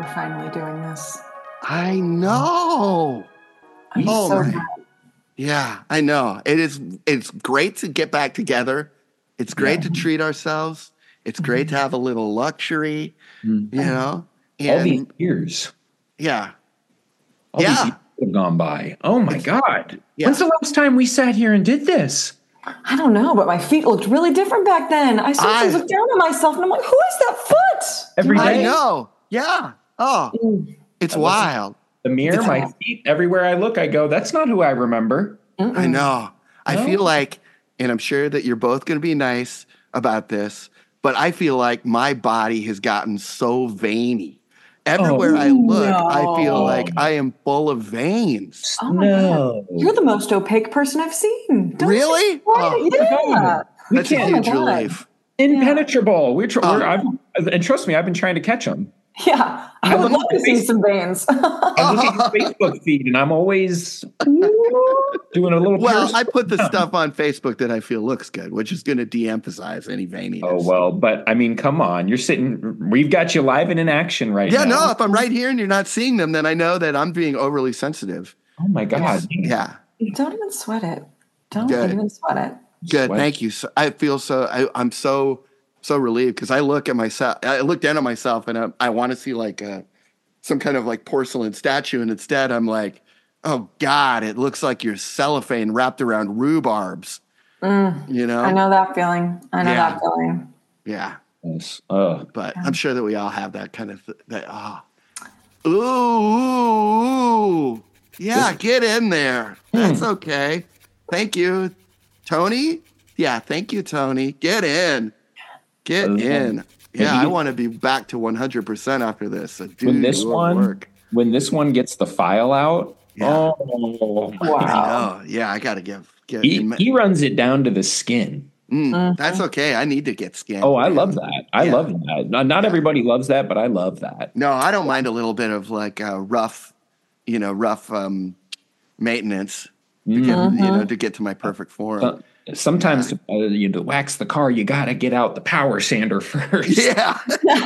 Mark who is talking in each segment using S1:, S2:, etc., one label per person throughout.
S1: finally doing this.
S2: I know.
S1: I'm so glad.
S2: Yeah, I know. It's great to get back together. It's great to treat ourselves. It's great to have a little luxury, you know. And
S3: all these years.
S2: Yeah.
S3: All these years have gone by. Oh my God.
S2: Yeah.
S3: When's the last time we sat here and did this?
S1: I don't know, but my feet looked really different back then. I sometimes look down at myself and I'm like, who is that foot?
S3: Every day.
S2: I know. Yeah. Oh, it's wild.
S3: The mirror, my feet, everywhere I look, I go, that's not who I remember.
S2: I know. I feel like, and I'm sure that you're both going to be nice about this, but I feel like my body has gotten so veiny. Everywhere I look, I feel like I am full of veins.
S1: Oh my God. You're the most opaque person I've seen. Don't
S2: Really?
S1: Yeah.
S2: That's a huge relief.
S3: Impenetrable. And trust me, I've been trying to catch them.
S1: Yeah, I would love to see some veins.
S3: I look at your Facebook feed, and I'm always doing a little.
S2: Well, I put the stuff on Facebook that I feel looks good, which is going to de-emphasize any veininess.
S3: Oh well, but I mean, come on, you're sitting. We've got you live and in action right now.
S2: Yeah, no, if I'm right here and you're not seeing them, then I know that I'm being overly sensitive.
S3: Oh my God!
S2: Yeah.
S1: Don't even sweat it. Don't even sweat it.
S2: Good, thank you. So, I feel I'm so relieved because I look down at myself and I want to see like some kind of like porcelain statue, and instead I'm like, oh God, it looks like your cellophane wrapped around rhubarbs. You know,
S1: I know that feeling. that feeling.
S2: Yeah.
S3: Yes.
S2: But I'm sure that we all have that kind of Ooh. Yeah, get in there. That's okay. Thank you, Tony. Yeah, thank you, Tony. Get in. Get in. Yeah, I want to be back to 100% after this. So
S3: when this one gets the file out,
S1: wow.
S2: I know. Yeah, I got to get
S3: he runs it down to the skin.
S2: That's okay. I need to get skin.
S3: Oh, I love that. I love that. Not everybody loves that, but I love that.
S2: No, I don't mind a little bit of like rough maintenance to get to my perfect form.
S3: Sometimes to wax the car, you got to get out the power sander first.
S2: Yeah.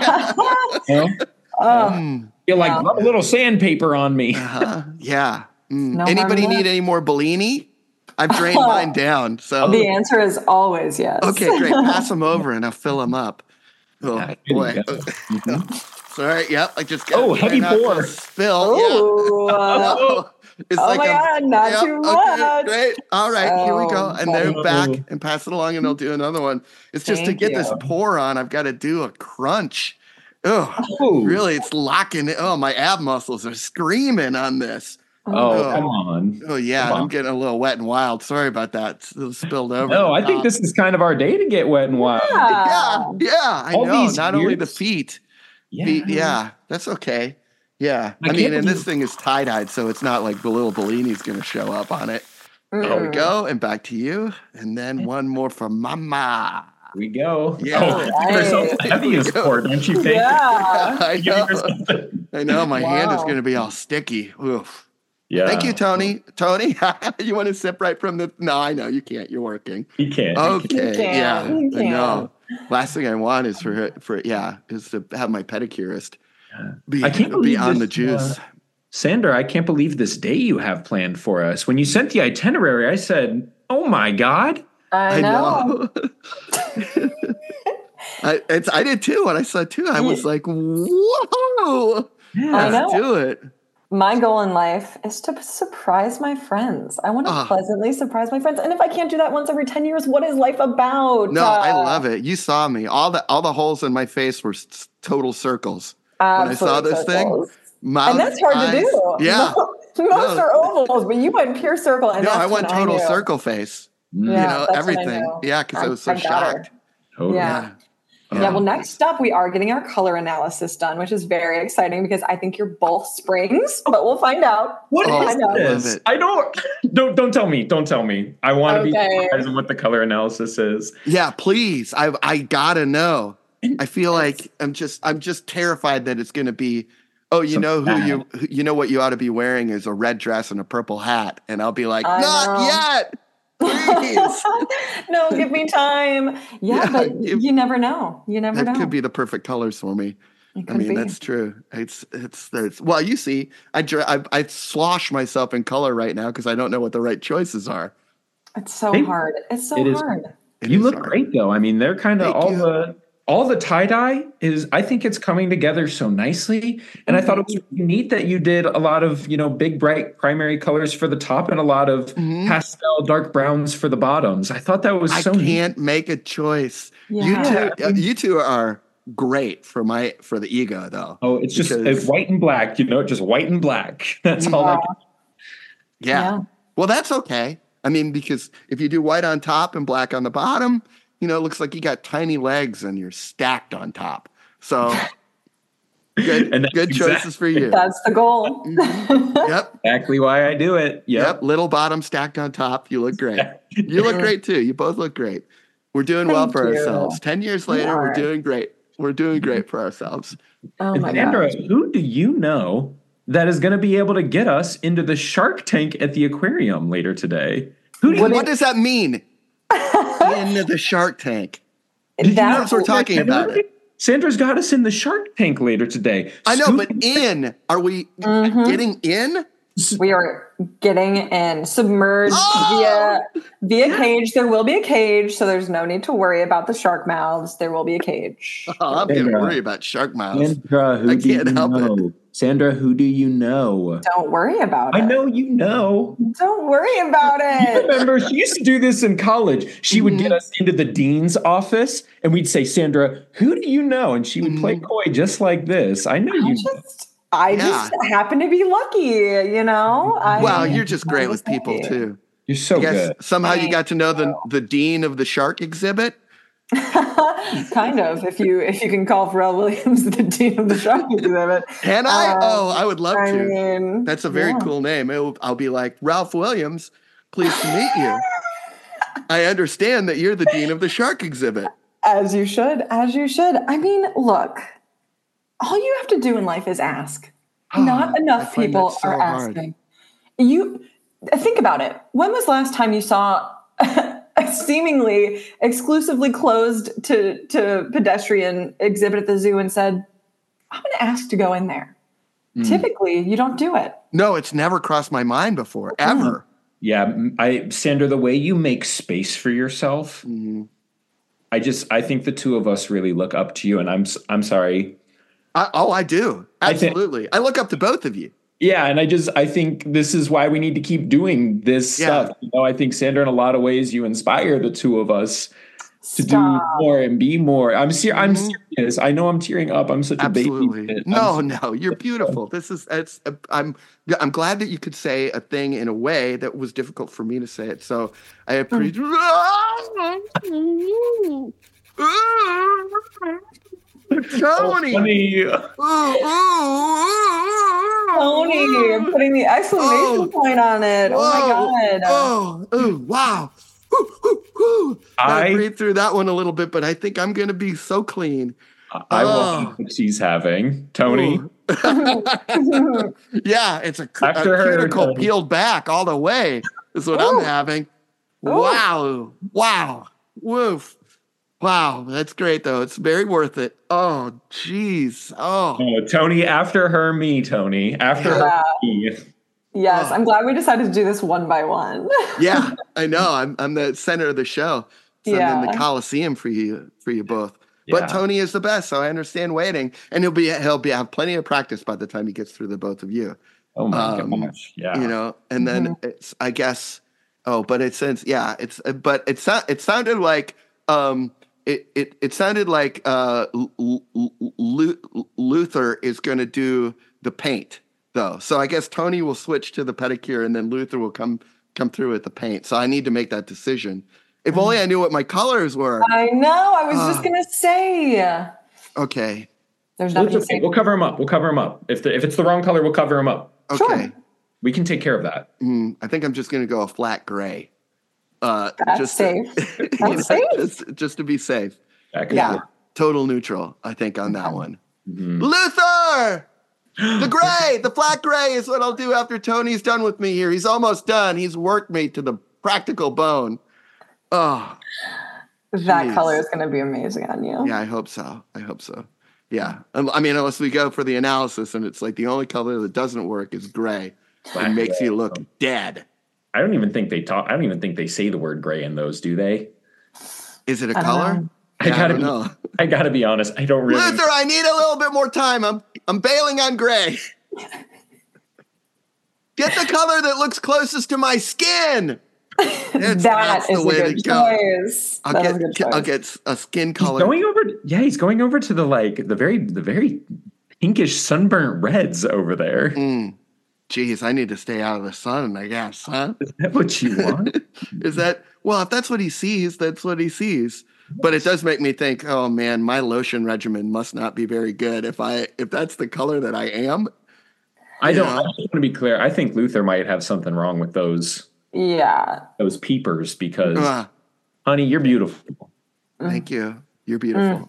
S3: You're like, rub a little sandpaper on me.
S2: Yeah. Anybody need any more Bellini? I've drained mine down. So
S1: the answer is always yes.
S2: Okay, great. Pass them over and I'll fill them up. Oh, boy. Sorry. Yep. I just got
S3: heavy pour.
S2: Spill. Yeah. It's
S1: my God, not too much.
S2: Okay, great. All right, here we go. And they're back and pass it along and I'll do another one. It's just to get this pour on, I've got to do a crunch. Oh, really? It's locking it. Oh, my ab muscles are screaming on this.
S3: Oh, come on.
S2: Oh, yeah. I'm getting a little wet and wild. Sorry about that. It spilled over.
S3: No, I think this is kind of our day to get wet and wild.
S2: Yeah, I know. Not only the feet.
S3: Yeah.
S2: That's okay. Yeah. I mean, and this thing is tie-dyed, so it's not like the little Bellini's going to show up on it. There we go. And back to you. And then one more for Mama.
S3: Here we go.
S2: Yeah.
S3: Give yourself the heaviest pour, don't you think?
S1: Yeah.
S2: I know. My hand is going to be all sticky. Oof.
S3: Yeah.
S2: Thank you, Tony. Tony, you want to sip right from the... No, I know. You can't. You're working.
S3: He can't.
S2: Okay. Yeah. I know. Last thing I want is is to have my pedicurist be on the juice.
S3: Sander, I can't believe this day you have planned for us. When you sent the itinerary, I said, oh my God.
S1: I know.
S2: I did too. When I saw it too, I was like, whoa.
S1: Yeah,
S2: let's do it.
S1: My goal in life is to surprise my friends. I want to pleasantly surprise my friends. And if I can't do that once every 10 years, what is life about?
S2: No, I love it. You saw me. All the holes in my face were total circles. When I saw this thing.
S1: And that's hard to do.
S2: Yeah.
S1: Most are ovals, but you went pure circle. And
S2: I went total circle face.
S1: Yeah,
S2: everything. Yeah, because I was so shocked.
S3: Totally.
S1: Yeah. Yeah, well, next up, we are getting our color analysis done, which is very exciting because I think you're both springs, but we'll find out.
S3: What is this? I don't tell me. Don't tell me. I want to be surprised on what the color analysis is.
S2: Yeah, please. I gotta know. I feel like I'm just terrified that it's going to be, what you ought to be wearing is a red dress and a purple hat. And I'll be like, not yet. Please.
S1: No, give me time. Yeah, but you never know. You never know.
S2: That could be the perfect colors for me. I mean, that's true. There's well, you see, I slosh myself in color right now because I don't know what the right choices are.
S1: It's so hard. It's so hard.
S3: You look great though. I mean, they're kind of all the tie-dye is, I think it's coming together so nicely. And I thought it was really neat that you did a lot of, big, bright primary colors for the top and a lot of pastel dark browns for the bottoms. I thought that was so neat. I
S2: can't make a choice. Yeah. You two are great for the ego though.
S3: Oh, it's just white and black, just white and black. That's all I can.
S2: Yeah. Well, that's okay. I mean, because if you do white on top and black on the bottom, it looks like you got tiny legs and you're stacked on top. So good choices for you.
S1: That's the goal.
S2: Yep.
S3: Exactly why I do it.
S2: Yep. Little bottom stacked on top. You look great. You look great too. You both look great. We're doing well for ourselves. 10 years later, we're doing great. We're doing great for ourselves.
S1: Oh my
S3: Sandra, who do you know that is going to be able to get us into the Shark Tank at the aquarium later today?
S2: What does that mean? Into the Shark Tank. That's what we're talking about.
S3: Sandra's got us in the Shark Tank later today.
S2: I know, but are we getting in?
S1: We are getting in, submerged via cage. There will be a cage, so there's no need to worry about the shark mouths. There will be a cage.
S2: I'm going to worry about shark mouths.
S3: Sandra, I can't help it. Sandra, who do you know?
S1: Don't worry about it.
S3: I know you know.
S1: Don't worry about it.
S3: You remember, she used to do this in college. She would get us into the dean's office, and we'd say, Sandra, who do you know? And she would play coy just like this. I know you know.
S1: I just happen to be lucky,
S2: Well, you're just great with people too.
S3: You're so good.
S2: Somehow you got to know the dean of the shark exhibit.
S1: Kind of, if you can call Pharrell Williams the dean of the shark exhibit.
S2: Can I? I would love to. That's a very cool name. I'll be like, Ralph Williams, pleased to meet you. I understand that you're the dean of the shark exhibit.
S1: As you should. I mean, look. All you have to do in life is ask. Not enough people are asking. You think about it. When was the last time you saw a seemingly exclusively closed to pedestrian exhibit at the zoo and said, I'm going to ask to go in there? Typically, you don't do it.
S2: No, it's never crossed my mind before, ever.
S3: Yeah, Sandra, the way you make space for yourself, I think the two of us really look up to you, and I'm sorry.
S2: I do. Absolutely. I look up to both of you.
S3: Yeah. And I think this is why we need to keep doing this stuff. I think, Sandra, in a lot of ways, you inspire the two of us to do more and be more. I'm serious. I know I'm tearing up. I'm such a baby.
S2: No, you're beautiful. I'm glad that you could say a thing in a way that was difficult for me to say it. So I appreciate Tony.
S1: Tony, putting the exclamation point on it. Oh my God.
S2: Wow. I breathed through that one a little bit, but I think I'm going to be so clean.
S3: I love what she's having. Tony.
S2: Yeah, it's a cuticle peeled back all the way is what I'm having. Wow. Woof. Wow, that's great, though. It's very worth it. Oh, jeez. Oh,
S3: Tony, after her, me, Tony. After her, me.
S1: Yes, I'm glad we decided to do this one by one.
S2: Yeah, I know. I'm the center of the show. So I'm in the Coliseum for you both. Yeah. But Tony is the best, so I understand waiting. And he'll have plenty of practice by the time he gets through the both of you.
S3: Oh, my gosh. Yeah.
S2: And then it's, I guess, but it sounded like, It sounded like Luther is going to do the paint, though. So I guess Tony will switch to the pedicure, and then Luther will come through with the paint. So I need to make that decision. If only I knew what my colors were.
S1: I know. I was just going to say.
S2: Okay.
S1: There's nothing.
S3: Okay. We'll cover him up. If it's the wrong color, we'll cover him up.
S2: Okay.
S1: Sure.
S3: We can take care of that.
S2: I think I'm just going to go a flat gray.
S1: That's safe. That's safe.
S2: Just to be safe.
S1: Yeah.
S2: Total neutral, I think, on that one. Luther! The flat gray is what I'll do after Tony's done with me here. He's almost done. He's worked me to the practical bone. Oh.
S1: That color is going to be amazing on you.
S2: Yeah, I hope so. Yeah. I mean, unless we go for the analysis and it's like the only color that doesn't work is gray. It makes you look dead.
S3: I don't even think they say the word gray in those, do they?
S2: Is it a color?
S3: I gotta be honest. I don't really.
S2: Luther, I need a little bit more time. I'm bailing on gray. Get the color that looks closest to my skin.
S1: That's the way to go.
S2: I'll get a skin color.
S3: He's going over to the very pinkish sunburnt reds over there.
S2: Geez, I need to stay out of the sun, I guess, huh?
S3: Is that what you want?
S2: If that's what he sees, that's what he sees. But it does make me think, oh man, my lotion regimen must not be very good if that's the color that I am.
S3: I just want to be clear. I think Luther might have something wrong with those.
S1: Yeah.
S3: Those peepers because, honey, you're beautiful.
S2: Thank you. You're beautiful.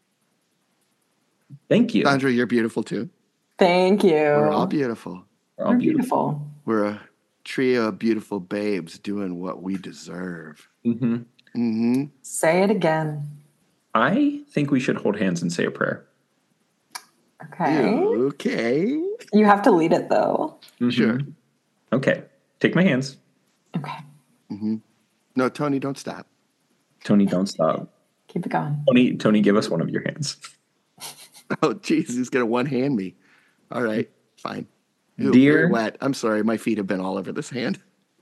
S3: Thank you.
S2: Sandra, you're beautiful too.
S1: Thank you.
S2: We're all beautiful.
S1: We're beautiful.
S2: We're a trio of beautiful babes doing what we deserve.
S3: Mm-hmm.
S2: Mm-hmm.
S1: Say it again.
S3: I think we should hold hands and say a prayer.
S1: Okay.
S2: Okay.
S1: You have to lead it though.
S3: Mm-hmm.
S2: Sure.
S3: Okay. Take my hands.
S1: Okay.
S2: Mm-hmm. No, Tony, don't stop.
S3: Tony, don't stop.
S1: Keep it going.
S3: Tony, give us one of your hands.
S2: Oh, geez, he's gonna one hand me. All right, fine. Ew,
S3: dear,
S2: wet. I'm sorry, my feet have been all over this hand.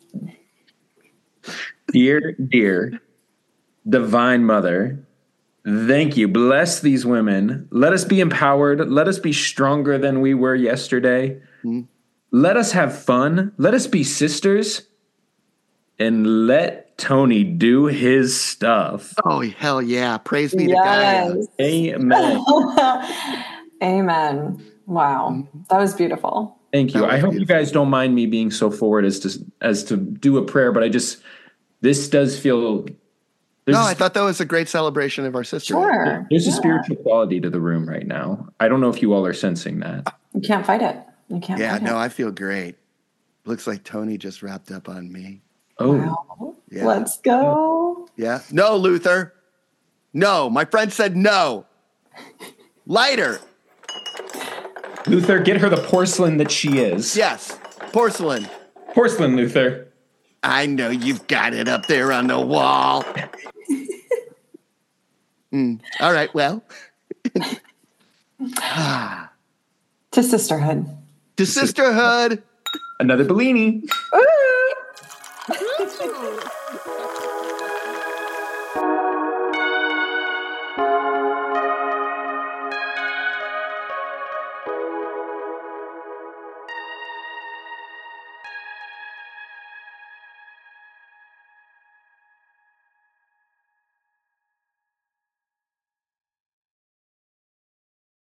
S3: Dear Divine Mother, thank you. Bless these women. Let us be empowered. Let us be stronger than we were yesterday. Mm-hmm. Let us have fun. Let us be sisters. And let Tony do his stuff.
S2: Oh, hell yeah. Praise be to God.
S3: Amen.
S1: Amen. Wow. That was beautiful.
S3: Thank you. I hope you guys don't mind me being so forward as to do a prayer, but this does feel...
S2: I thought that was a great celebration of our sister.
S1: Sure.
S3: There's a spiritual quality to the room right now. I don't know if you all are sensing that.
S1: You can't fight it. You can't fight it.
S2: I feel great. Looks like Tony just wrapped up on me.
S3: Oh.
S1: Wow. Yeah. Let's go.
S2: Yeah. No, Luther. No. My friend said no. Lighter.
S3: Luther, get her the porcelain that she is.
S2: Yes. Porcelain.
S3: Porcelain, Luther.
S2: I know you've got it up there on the wall. All right, well.
S1: To sisterhood.
S2: To sisterhood.
S3: Another Bellini.
S1: Ooh.